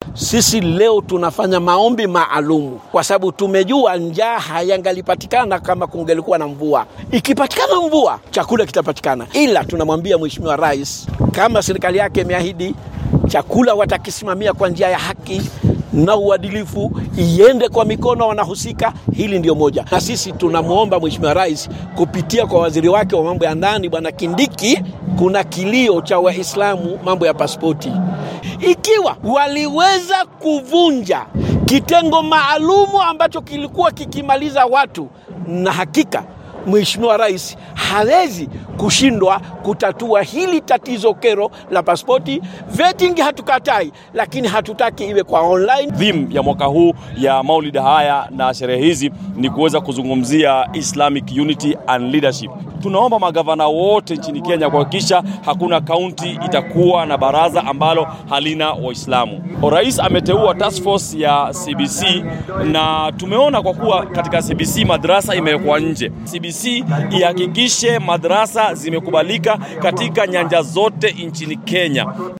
Sisi leo tunafanya maombi maalumu kwa sababu tumejua njaa hayangalipatikana kama kungelikuwa na mvua. Ikipatikana mvua, chakula kitapatikana. Ila tunamwambia Mheshimiwa Rais, kama serikali yake imeahidi chakula watakisimamia kwa njia ya haki na uadilifu, iende kwa mikono wanahusika. Hili ndio moja. Na sisi tunamuomba Mheshimiwa Rais kupitia kwa waziri wake wa mambo ya ndani Bwana Kindiki, kuna kilio cha Waislamu mambo ya pasipoti. Ikiwa waliweza kuvunja kitengo maalumu ambacho kilikuwa kikimaliza watu, na hakika Mheshimiwa Rais hawezi kushindwa kutatua hili tatizo kero la pasipoti. Vetting hatukatai, lakini hatutaki iwe kwa online. Theme ya mwaka huu ya maulid haya na sherehe hizi ni kuweza kuzungumzia Islamic Unity and Leadership. Tunaomba magavana wote nchini Kenya kuhakikisha hakuna kaunti itakuwa na baraza ambalo halina Waislamu. Rais ameteua task force ya CBC na tumeona kwa kuwa katika CBC madrasa imewekwa nje. CBC ihakikishe madrasa zimekubalika katika nyanja zote nchini Kenya.